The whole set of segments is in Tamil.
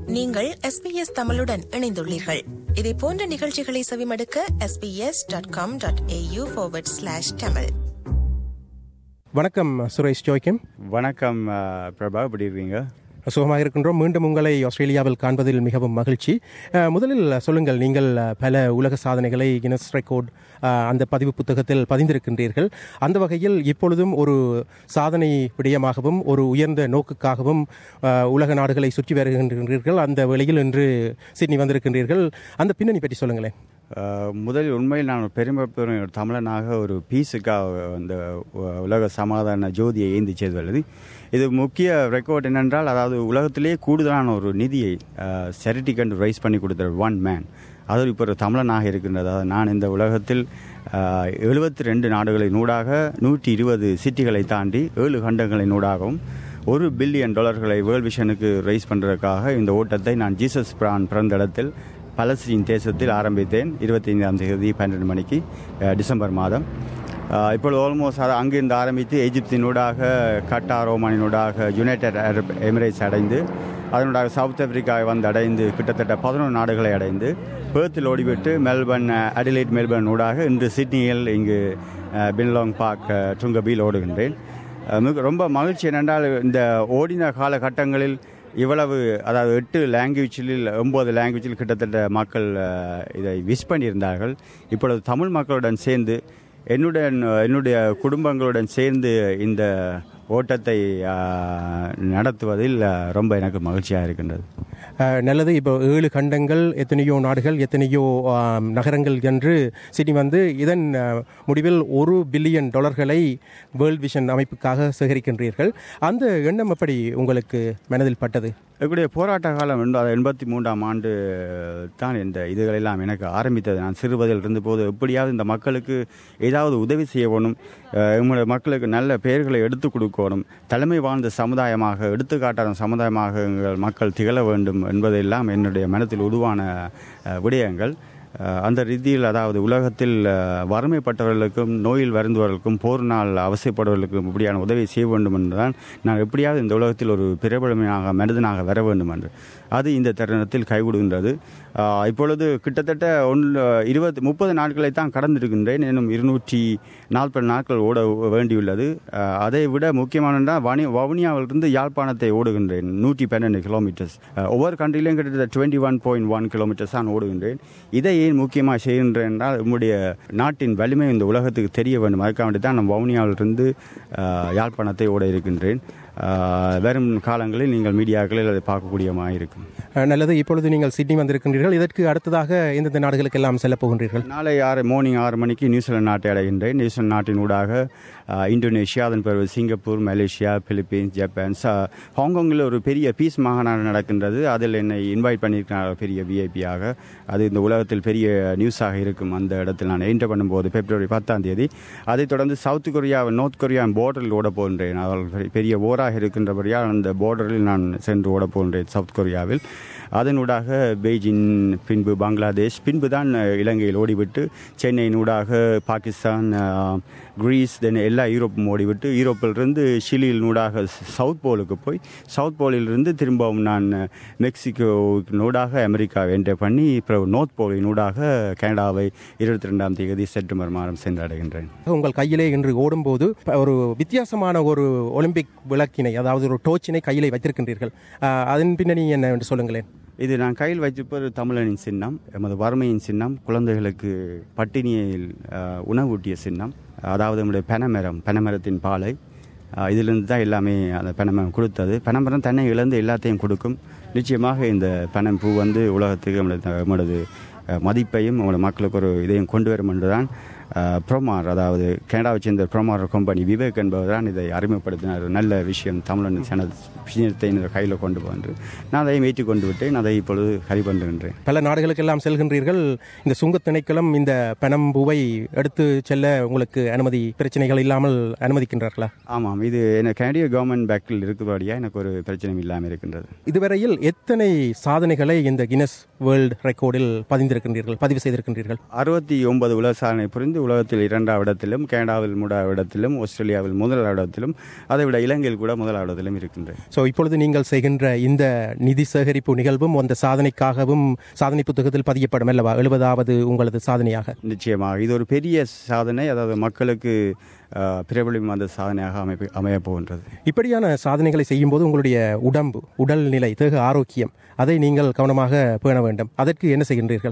நீங்கள் SBS தமிழுடன் இணைந்துள்ளீர்கள். இதே போன்ற நிகழ்ச்சிகளை செவிமடுக்க sbs.com.au/tamil. வணக்கம் சுரேஷ் ஜோய்கம். வணக்கம் பிரபா, எப்படி இருக்கீங்க? சுகமாக இருக்கின்றோம். மீண்டும் உங்களை ஆஸ்திரேலியாவில் காண்பதில் மிகவும் மகிழ்ச்சி. முதலில் சொல்லுங்கள், நீங்கள் பல உலக சாதனைகளை கின்னஸ் ரெக்கார்ட் அந்த பதிவு புத்தகத்தில் பதிந்திருக்கின்றீர்கள். அந்த வகையில் இப்பொழுதும் ஒரு சாதனை விடயமாகவும் ஒரு உயர்ந்த நோக்குக்காகவும் உலக நாடுகளை சுற்றி வருகின்றீர்கள். அந்த வேளையில் இன்று சிட்னி வந்திருக்கின்றீர்கள். அந்த பின்னணி பற்றி சொல்லுங்களேன். முதலில் உண்மையில் நான் பெருமைப்படும் ஒரு தமிழனாக ஒரு பீஸுக்காக அந்த உலக சமாதான ஜோதியை ஏந்தி செய்துள்ளது. இது முக்கிய ரெக்கார்ட் என்னென்றால், அதாவது உலகத்திலேயே கூடுதலான ஒரு நிதியை செரிட்டி கண்டு ரைஸ் பண்ணி கொடுத்த ஒன் மேன், அது இப்போ ஒரு தமிழனாக இருக்கின்றது. அதாவது நான் இந்த உலகத்தில் 72 நாடுகளின் ஊடாக 120 சிட்டிகளை தாண்டி 7 கண்டங்களின் ஊடாகவும் $1 பில்லியன் வேர்ல்ட் விஷனுக்கு ரைஸ் பண்ணுறதுக்காக இந்த ஓட்டத்தை நான் ஜீசஸ் பிரான் பிறந்த இடத்தில் பலஸ்தீன் தேசத்தில் ஆரம்பித்தேன். 25ஆம் தேதி 12 மணிக்கு டிசம்பர் மாதம். இப்பொழுது ஆல்மோஸ்ட் அங்கிருந்து ஆரம்பித்து எகிப்தினூடாக, கட்டார், ஓமானினூடாக, யுனைடெட் அரப் எமிரேட்ஸ் அடைந்து, அதனூடாக சவுத் ஆப்பிரிக்காவை வந்து அடைந்து கிட்டத்தட்ட 11 நாடுகளை அடைந்து பேர்த்தில் ஓடிவிட்டு மெல்பர்ன், அடிலைட் மெல்பர்ன் ஊடாக இன்று சிட்னியில் இங்கு பின்லாங் பார்க் டுங்கபியில் ஓடுகின்றேன். ரொம்ப மகிழ்ச்சி என்னென்றால், இந்த ஓடின காலகட்டங்களில் இவ்வளவு, அதாவது 8 லாங்குவேஜில் 9 லாங்குவேஜில் கிட்டத்தட்ட மக்கள் இதை விஷ் பண்ணியிருந்தார்கள். இப்பொழுது தமிழ் மக்களுடன் சேர்ந்து என்னுடைய குடும்பங்களுடன் சேர்ந்து இந்த ஓட்டத்தை நடத்துவதில் ரொம்ப எனக்கு மகிழ்ச்சியாக இருக்கின்றது. நல்லது. இப்போ 7 கண்டங்கள், எத்தனையோ நாடுகள், எத்தனையோ நகரங்கள் என்று சிட்னி வந்து இதன் முடிவில் $1 பில்லியன் வேர்ல்ட் விஷன் அமைப்புக்காக சேகரிக்கின்றீர்கள். அந்த எண்ணம் எப்படி உங்களுக்கு மனதில் பட்டது? எங்களுடைய போராட்ட காலம் 83ஆம் ஆண்டு தான் இந்த இதுகளெல்லாம் எனக்கு ஆரம்பித்தது. நான் சிறுவதில் இருந்தபோது எப்படியாவது இந்த மக்களுக்கு ஏதாவது உதவி செய்யணும், எங்களுடைய மக்களுக்கு நல்ல பெயர்களை எடுத்துக் கொடுக்கணும், தலைமை வாழ்ந்த சமுதாயமாக, எடுத்துக்காட்டான சமுதாயமாக எங்கள் மக்கள் திகழ வேண்டும் என்பதெல்லாம் என்னுடைய மனத்தில் உருவான விடயங்கள். அந்த ரீதியில், அதாவது உலகத்தில் வறுமைப்பட்டவர்களுக்கும், நோயில் வருந்தவர்களுக்கும், போரினால் அவசியப்படுவர்களுக்கும் இப்படியான உதவி செய்ய வேண்டும் என்றுதான் நான் எப்படியாவது இந்த உலகத்தில் ஒரு பிரபலமாக மனிதனாக வர வேண்டும் என்று அது இந்த தருணத்தில் கைகூடுகின்றது. இப்பொழுது கிட்டத்தட்ட 30 நாட்களை தான் கடந்திருக்கின்றேன். இன்னும் 240 நாட்கள் ஓட வேண்டியுள்ளது. அதை விட முக்கியமான வவுனியாவிலிருந்து யாழ்ப்பாணத்தை ஓடுகின்றேன் 112 கிலோமீட்டர்ஸ். ஒவ்வொரு கண்ட்ரிலையும் கிட்டத்தட்ட 21.1 கிலோமீட்டர்ஸ் தான் ஓடுகின்றேன். இதை ஏன் முக்கியமாக செய்கின்றேன் என்றால், நம்முடைய நாட்டின் வலிமை இந்த உலகத்துக்கு தெரிய வேண்டும். அதுக்காக வேண்டி தான் நான் வவுனியாவிலிருந்து யாழ்ப்பாணத்தை ஓட இருக்கின்றேன். வரும் காலங்களில் நீங்கள் மீடியாக்களில் அதை பார்க்கக்கூடியமாக இருக்கும். நல்லது. இப்பொழுது நீங்கள் சிட்னி வந்திருக்கின்றீர்கள். இதற்கு அடுத்ததாக எந்தெந்த நாடுகளுக்கு எல்லாம் செல்ல போகின்றீர்கள்? நாளை மார்னிங் 6 மணிக்கு நியூசிலாந்து நாட்டை அடைகின்றேன். நியூசிலாந்து நாட்டின் ஊடாக இந்தோனேஷியா, அதன் பிறகு சிங்கப்பூர், மலேசியா, பிலிப்பீன்ஸ், ஜப்பான், ஹாங்காங்கில் ஒரு பெரிய பீஸ் மாநாடு நடக்கின்றது. அதில் என்னை இன்வைட் பண்ணியிருக்கிறார் பெரிய விஐபியாக. அது இந்த உலகத்தில் பெரிய நியூஸாக இருக்கும். அந்த இடத்தில் நான் என்டர் பண்ணும்போது பிப்ரவரி 10ஆம் தேதி. அதைத் தொடர்ந்து சவுத் கொரியா, நார்த் கொரியா பார்டரில் ஓட போகின்றேன். அவர்கள் பெரிய ஓராக இருக்கின்றபடியால் அந்த பார்டரில் நான் சென்று ஓட போகின்றேன் சவுத் கொரியாவில். அதனூடாக பெய்ஜிங், பின்பு பங்களாதேஷ், பின்பு தான் இலங்கையில் ஓடிவிட்டு சென்னையினூடாக பாகிஸ்தான், கிரீஸ், தென் எல்லா யூரோப்பும் ஓடிவிட்டு யூரோப்பிலிருந்து ஷிலியினூடாக சவுத் போலுக்கு போய் சவுத் போலிலிருந்து திரும்பவும் நான் மெக்சிகோனூடாக அமெரிக்காவை என்டர் பண்ணி அப்புறம் நார்த் போலினூடாக கனடாவை 22ஆம் தேதி செப்டம்பர் மாதம் சென்றடைகின்றேன். உங்கள் கையிலே இன்று ஓடும்போது ஒரு வித்தியாசமான ஒரு ஒலிம்பிக் விளக்கினை, அதாவது ஒரு டோர்ச்சினை கையிலே வைத்திருக்கின்றீர்கள். அதன் பின்னணி என்ன என்று சொல்லுங்களேன். இது நான் கையில் வைத்திருப்பது தமிழனின் சின்னம், எமது வறுமையின் சின்னம், குழந்தைகளுக்கு பட்டினியில் உணவூட்டிய சின்னம். அதாவது நம்முடைய பனைமரத்தின் பாலை, இதிலிருந்து தான் எல்லாமே அந்த பனைமரம் கொடுத்தது. பனைமரம் தன்னை இழந்து எல்லாத்தையும் கொடுக்கும். நிச்சயமாக இந்த பனைப்பூ வந்து உலகத்துக்கு நம்மளது மதிப்பையும் நம்மளோட மக்களுக்கு ஒரு இதையும் கொண்டு வரும் என்றுதான் ப்ரோமார், அதாவது கனடாவை சேர்ந்த ப்ரோமார் கம்பெனி விவேக் என்பவர் தான் இதை அறிமுகப்படுத்தினார். நல்ல விஷயம், தமிழன் விஷயத்தை கையில் கொண்டு போன்று நான் அதையும் ஏற்றி கொண்டு விட்டேன். அதை இப்பொழுது ஹரி பண்ணுகின்றேன். பல நாடுகளுக்கெல்லாம் செல்கின்றீர்கள். இந்த சுங்க திணைக்களம் இந்த பனம்பூவை எடுத்து செல்ல உங்களுக்கு அனுமதி, பிரச்சனைகள் இல்லாமல் அனுமதிக்கின்றார்களா? ஆமாம், இது எனக்கு கனடிய கவர்மெண்ட் பேக்கில் இருக்கிறபடியாக எனக்கு ஒரு பிரச்சனையும் இல்லாமல் இருக்கின்றது. இதுவரையில் எத்தனை சாதனைகளை இந்த கின்னஸ் வேர்ல்டு ரெக்கார்டில் பதிவு செய்திருக்கின்றீர்கள்? 69 உலக சாதனை புரிந்து உலகத்தில் 2வது இடத்திலும், கனடாவில் 3வது இடத்திலும், ஆஸ்திரேலியாவில் 1வது இடத்திலும், அதை விட இலங்கையில் கூட 1வது இடத்திலும் இருக்கின்றேன். ஸோ இப்பொழுது நீங்கள் செய்கின்ற இந்த நிதி சேகரிப்பு நிகழ்வும் அந்த சாதனைக்காகவும் சாதனை புத்தகத்தில் பதியப்படும் அல்லவா? 70வது உங்களது சாதனையாக. நிச்சயமாக இது ஒரு பெரிய சாதனை, அதாவது மக்களுக்கு பிரபலம் அந்த சாதனையாக அமையப் போகின்றது. இப்படியான சாதனைகளை செய்யும்போது உங்களுடைய உடல்நிலை, தேக ஆரோக்கியம், அதை நீங்கள் கவனமாக பேண வேண்டும். அதற்கு என்ன செய்கின்றீர்கள்?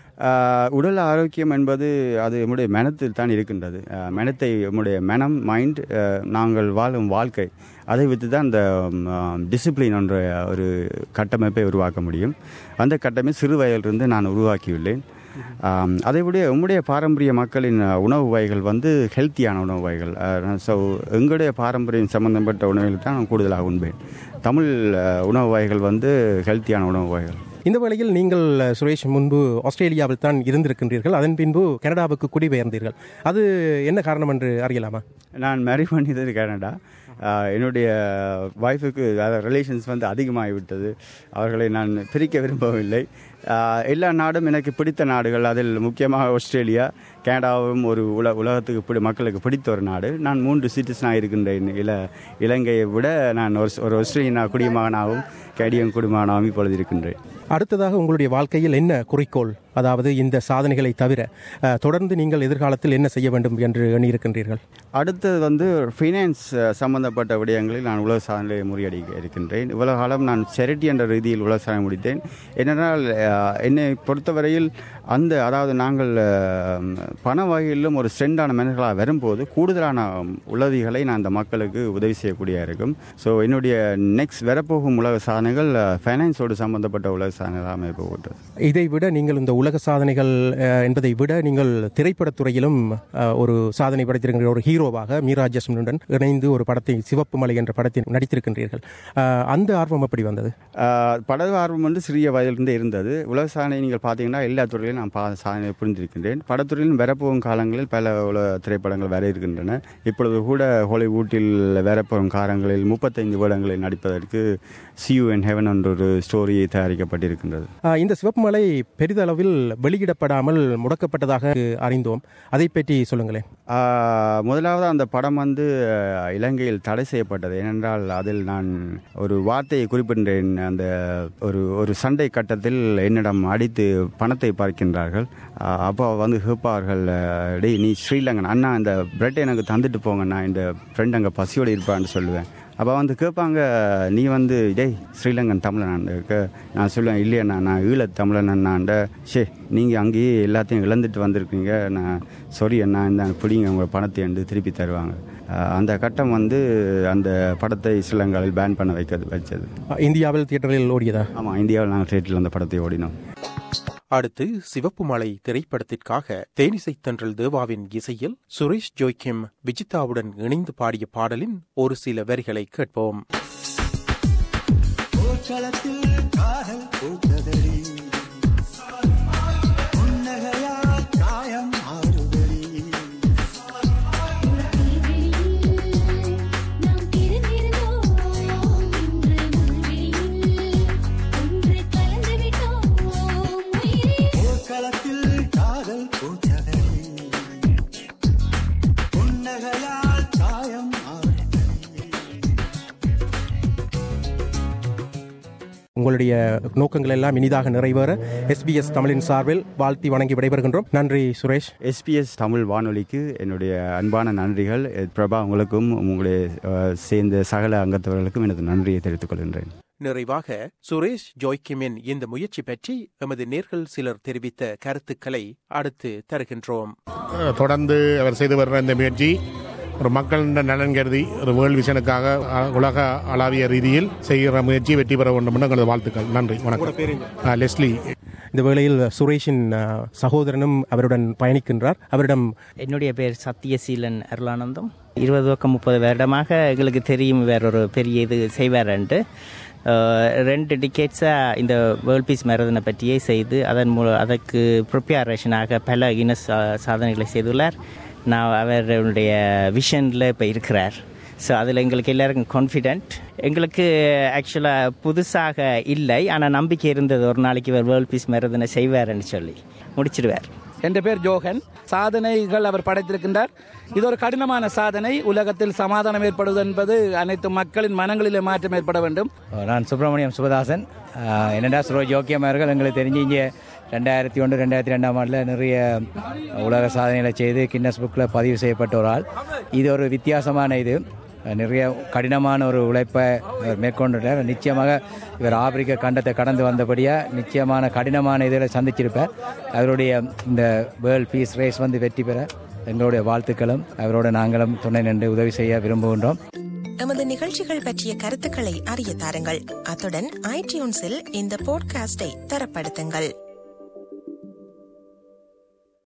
உடல் ஆரோக்கியம் என்பது அது நம்முடைய மனத்தில் தான் இருக்கின்றது. நம்முடைய மனம், மைண்ட், நாங்கள் வாழும் வாழ்க்கை, அதை வைத்து தான் அந்த டிசிப்ளின் என்ற ஒரு கட்டமைப்பை உருவாக்க முடியும். அந்த கட்டமை சிறு வயதிலிருந்து நான் உருவாக்கியுள்ளேன். அதை விட நம்முடைய பாரம்பரிய மக்களின் உணவு வகைகள் ஹெல்த்தியான உணவு வகைகள். ஸோ எங்களுடைய பாரம்பரியம் சம்பந்தப்பட்ட உணவுகள் தான் நான் கூடுதலாக உண்பேன். தமிழ் உணவு வகைகள் ஹெல்த்தியான உணவு வகைகள். இந்த வேளையில் நீங்கள் சுரேஷ் முன்பு ஆஸ்திரேலியாவில் தான் இருந்திருக்கின்றீர்கள், அதன் பின்பு கனடாவுக்கு குடிபெயர்ந்தீர்கள். அது என்ன காரணம் என்று அறியலாமா? நான் மேரி பண்ணியது கனடா. என்னுடைய ஒய்ஃபுக்கு ரிலேஷன்ஸ் அதிகமாகிவிட்டது. அவர்களை நான் பிரிக்க விரும்பவில்லை. எல்லா நாடும் எனக்கு பிடித்த நாடுகள். அதில் முக்கியமாக ஆஸ்திரேலியா, கனடாவும் ஒரு உலகத்துக்கு மக்களுக்கு பிடித்த ஒரு நாடு. நான் 3 சிட்டிசனாக இருக்கின்றேன். இலங்கையை விட நான் ஒரு ஆஸ்திரேலியா குடிமகனாகவும் கனடியன் குடிமகனாகவும் இப்பொழுது இருக்கின்றேன். அடுத்ததாக உங்களுடைய வாழ்க்கையில் என்ன குறிக்கோள், அதாவது இந்த சாதனைகளை தவிர தொடர்ந்து நீங்கள் எதிர்காலத்தில் என்ன செய்ய வேண்டும் என்று எண்ணியிருக்கின்றீர்கள்? அடுத்தது ஃபைனான்ஸ் சம்பந்தப்பட்ட விடயங்களில் நான் உலக சாதனையை முறியடிக்க இருக்கின்றேன். இவ்வளவு காலம் நான் சேரிட்டி என்ற ரீதியில் உலக சாதனை முடித்தேன். என்னென்னால் என்னை பொறுத்தவரையில் அதாவது நாங்கள் பண வகையிலும் ஒரு ஸ்ட்ரெண்டான மனிதர்களாக வரும்போது கூடுதலான உதவிகளை நான் அந்த மக்களுக்கு உதவி செய்யக்கூடிய இருக்கும். ஸோ என்னுடைய நெக்ஸ்ட் வரப்போகும் உலக சாதனைகள் ஃபைனான்ஸோடு சம்பந்தப்பட்ட உலக சாதனைகளாக அமைப்போகிறது. இதை விட நீங்கள் இந்த உலக சாதனைகள் என்பதை விட நீங்கள் திரைப்படத்துறையிலும் ஒரு சாதனை படைத்திருக்கின்ற ஒரு ஹீரோவாக மீரா ஜஸ்மினுடன் இணைந்து ஒரு படத்தை, சிவப்பு மலை என்ற படத்தில் நடித்திருக்கின்றீர்கள். அந்த ஆர்வம் எப்படி வந்தது? பட ஆர்வம் சிறிய வயதிலிருந்தே இருந்தது. உலக சாதனை நீங்கள் பார்த்தீங்கன்னா எல்லா துறையிலும் நான் சாதனை புரிந்திருக்கின்றேன். படத்துறையிலும் வரப்போகும் காலங்களில் பல உலக திரைப்படங்கள் வர இருக்கின்றன. இப்பொழுது கூட ஹாலிவுட்டில் வரப்போகும் காலங்களில் 35 வருடங்களில் நடிப்பதற்கு See You in Heaven என்ற ஒரு ஸ்டோரி தயாரிக்கப்பட்டிருக்கின்றது. இந்த சிவப்பு மலை பெரிதளவில் வெளியிடப்படாமல் முடக்கப்பட்டதாக அறிந்தோம். அதை பற்றி சொல்லுங்களேன். முதலாவது அந்த படம் இலங்கையில் தடை செய்யப்பட்டது. ஏனென்றால் அதில் நான் ஒரு வார்த்தையை குறிப்பிட்டேன். அந்த ஒரு சண்டை கட்டத்தில் என்னிடம் அடித்து பணத்தை பார்க்கின்றார்கள். அப்போ கேட்பார்கள், டேய் நீ ஸ்ரீலங்கன் அண்ணா, இந்த பிரெட்டை எனக்கு தந்துட்டு போங்கண்ணா, இந்த ஃப்ரெண்ட் அங்கே பசியோடு இருப்பான்னு சொல்லுவேன். அப்போ கேட்பாங்க, நீ டேய் ஸ்ரீலங்கன் தமிழனாண்ட. நான் சொல்லுவேன், இல்லையண்ணா நான் ஈழத் தமிழனாண்ட. நீங்கள் அங்கேயே எல்லாத்தையும் இழந்துட்டு வந்திருக்கீங்க, நான் சாரி அண்ணா, இந்த பிடிங்க உங்கள் பணத்தை என்று திருப்பி தருவாங்க. அந்த கட்டம் அந்த படத்தை ஸ்ரீலங்காவில் பேன் பண்ண வச்சது. இந்தியாவில் தியேட்டரில் ஓடியதா? ஆமாம், இந்தியாவில் நாங்கள் தியேட்டரில் அந்த படத்தை ஓடினோம். அடுத்து சிவப்பு மலை திரைப்படத்திற்காக தேனிசை தென்றல் தேவாவின் இசையில் சுரேஷ் ஜோய்கிம் விஜிதாவுடன் இணைந்து பாடிய பாடலின் ஒரு சில வரிகளை கேட்போம். உங்களுடைய நோக்கங்கள் எல்லாம் இனிதாக நிறைவேற SBS தமிழின் சார்பில் வாழ்த்தி வணங்கி விடைபெறுகின்றோம். நன்றி சுரேஷ். SBS தமிழ் வானொலிக்கு என்னுடைய அன்பான நன்றிகள். பிரபா, உங்களுக்கும் உங்களுடைய சேர்ந்த சகல அங்கத்தவர்களுக்கும் எனது நன்றியை தெரிவித்துக் கொள்கின்றேன். நிறைவாக சுரேஷ் ஜோய்கிமின் இந்த முயற்சி பற்றி எமது நேர்கள் சிலர் தெரிவித்த கருத்துக்களை அடுத்து தருகின்றோம். தொடர்ந்து அவர் செய்து வருகிற இந்த முயற்சி ஒரு மக்களின் நலன் கருதி ஒரு வேர்ல்ட் விஷனுக்காக உலக அளவிய ரீதியில் செய்கிற முயற்சி வெற்றி பெற வேண்டும் என்று எங்களது வாழ்த்துக்கள். நன்றி, வணக்கம். லெஸ்லி. இந்த வேளையில் சுரேஷின் சகோதரனும் அவருடன் பயணிக்கின்றார். அவரிடம், என்னுடைய பேர் சத்தியசீலன் அருளானந்தம். 20-30 வருடமாக எங்களுக்கு தெரியும் வேறொரு பெரிய இது செய்வார்ன்ட்டு. 2 டிகேட்ஸாக இந்த வேர்ல்ட் பீஸ் மேரதனை பற்றியே செய்து அதன் மூலம் அதற்கு ப்ரிப்பேரேஷனாக பல கின்னஸ் சாதனைகளை செய்துள்ளார். நான் அவருடைய விஷனில் இப்போ இருக்கிறார். ஸோ அதில் எங்களுக்கு எல்லாருக்கும் கான்ஃபிடென்ட். எங்களுக்கு ஆக்சுவலாக புதுசாக இல்லை, ஆனால் நம்பிக்கை இருந்தது ஒரு நாளைக்கு இவர் வேர்ல்ட் பீஸ் மேரதனை செய்வார்ன்னு சொல்லி முடிச்சிடுவார். என் பேர் ஜோகன். சாதனைகள் அவர் படைத்திருக்கின்றார். இது ஒரு கடினமான சாதனை. உலகத்தில் சமாதானம் ஏற்படுவது என்பது அனைத்து மக்களின் மனங்களிலே மாற்றம் ஏற்பட வேண்டும். நான் சுப்பிரமணியம் சுபதாசன். என்னடா சுரோ ஜோக்கியமார்கள் எங்களுக்கு தெரிஞ்சு இங்கே 2001 2002 ஆண்டில் நிறைய உலக சாதனைகளை செய்து கின்னஸ் புக்கில் பதிவு செய்யப்பட்ட ஒரு ஆள். இது ஒரு வித்தியாசமான இது, நிறைய கடினமான ஒரு உழைப்பை மேற்கொண்டுட்டார். நிச்சயமாக இவர் ஆப்பிரிக்க கண்டத்தை கடந்து வந்தபடியாக நிச்சயமான கடினமான இதில் சந்திச்சிருப்பார். அவருடைய இந்த வேர்ல்ட் பீஸ் ரேஸ் வெற்றி பெற எங்களுடைய வாழ்த்துக்களும் அவரோட நாங்களும் துணை நின்று உதவி செய்ய விரும்புகின்றோம். எமது நிகழ்ச்சிகள் பற்றிய கருத்துக்களை அறிய தாருங்கள். அத்துடன் iTunesஇல் இந்த பாட்காஸ்டை தரப்படுத்துங்கள்.